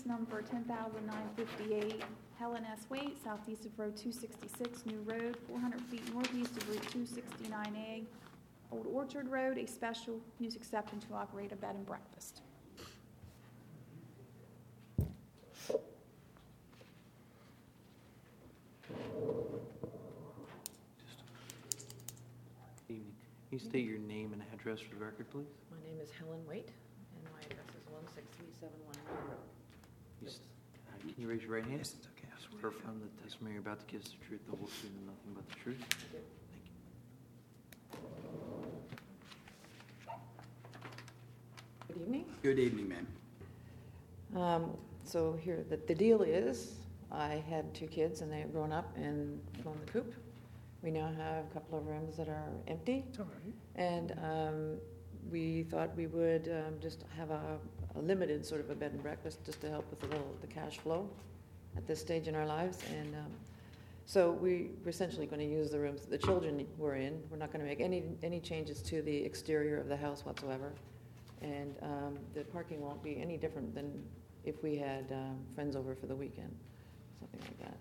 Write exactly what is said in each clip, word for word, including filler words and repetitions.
case number ten thousand nine fifty-eight, Helen S. Waite, southeast of Road two sixty-six, New Road, four hundred feet northeast of Route two sixty-nine A, Old Orchard Road, a special use exception to operate a bed and breakfast. Evening. Can you state your name and address for the record, please? My name is Helen Waite, and my address is one six three seven one New Road. You s- uh, Can you raise your right hand? Yes, it's okay. I swear affirm the testimony you're about to give is the truth, the whole truth, and nothing but the truth. Thank you. Thank you. Good evening. Good evening, ma'am. Um, so here, the, the deal is, I had two kids, and they have grown up and flown the coop. We now have a couple of rooms that are empty. It's all right. And um, we thought we would um, just have a, a limited sort of a bed and breakfast just to help with the little the cash flow at this stage in our lives. And um, so we, we're essentially going to use the rooms that the children were in. We're not going to make any any changes to the exterior of the house whatsoever. And um, the parking won't be any different than if we had um, friends over for the weekend, something like that.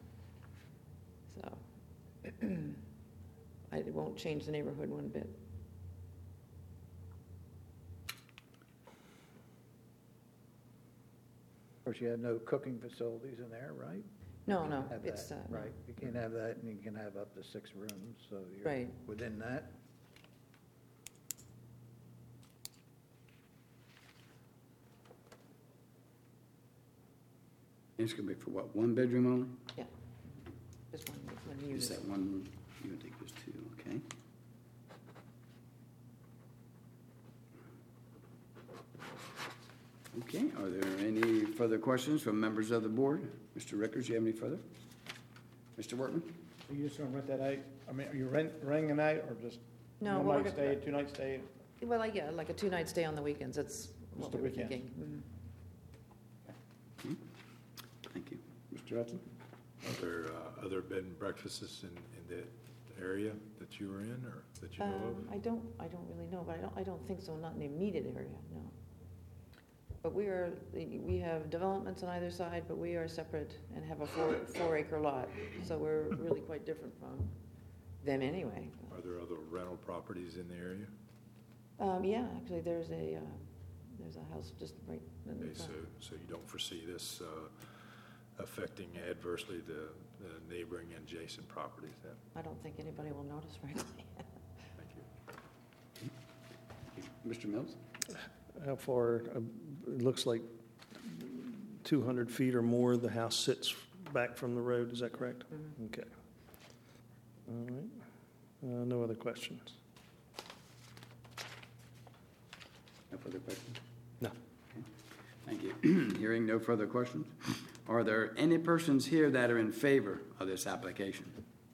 So I, it won't change the neighborhood one bit. Of course, you have no cooking facilities in there, right? No, no, Have it's that, uh, no. right. You can't have that, and you can have up to six rooms, so you're Right. within that. It's gonna be for what, one bedroom only? Yeah, just one, one Is unit. that one, you would think it was two, okay? Okay, are there any further questions from members of the board? Mister Rickers, you have any further? Mister Workman? Are you just gonna rent that out? I mean, are you rent, renting a night, or just No, one well, night we're stay, gonna- two night stay? Well, like, yeah, like a two-night stay on the weekends, that's what the we were weekends. thinking. Mhm. Okay. Thank you. Mister Hudson? Are there uh, other bed and breakfasts in, in the area that you were in, or that you know Um, I don't, I don't really know, but I don't, I don't think so, not in the immediate area, no. But we are, we have developments on either side, but we are separate and have a four, four acre lot, so we're really quite different from them anyway. of? Are there other rental properties in the area? Um, yeah, actually, there's a, uh, there's a house just right in the Okay, so, front. so you don't foresee this uh, affecting adversely the, the neighboring and adjacent properties then? I don't think anybody will notice, frankly. Thank you. Mister Mills? How far, uh, it looks like two hundred feet or more, the house sits back from the road, is that correct? Mhm. Okay. All right. Uh, No other questions? No further questions? No. Thank you. Hearing no further questions, are there any persons here that are in favor of this application?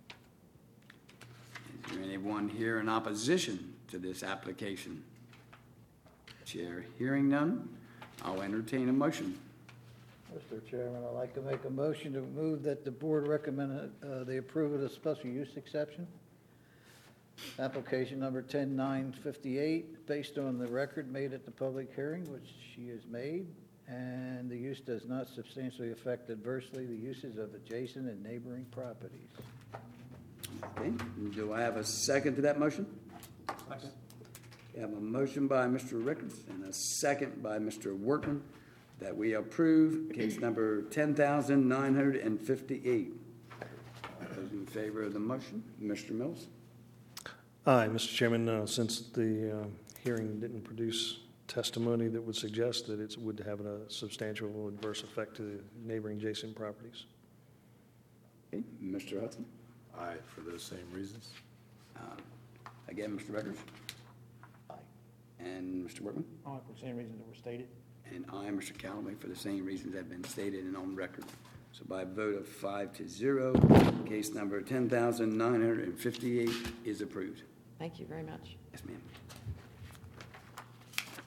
Is there anyone here in opposition to this application? Chair, hearing none, I'll entertain a motion. Mister Chairman, I'd like to make a motion to move that the board recommend uh, the approval of the special use exception. Application number ten nine fifty-eight, based on the record made at the public hearing, which she has made, and the use does not substantially affect adversely the uses of adjacent and neighboring properties. Okay, do I have a second to that motion? Second. We have a motion by Mister Ricketts and a second by Mister Workman that we approve case number ten thousand nine hundred fifty-eight. Those in favor of the motion, Mister Mills? Aye, Mister Chairman, uh, since the uh, hearing didn't produce testimony that would suggest that it would have a substantial adverse effect to the neighboring adjacent properties. Okay, Mister Hudson? Aye, for those same reasons. Uh, Again, Mister Ricketts? Aye. And Mister Workman? Aye, for the same reasons that were stated. And I, Mister Callaway, for the same reasons that have been stated and on record. So by a vote of five to zero, case number ten thousand nine hundred fifty-eight is approved. Thank you very much. Yes, ma'am.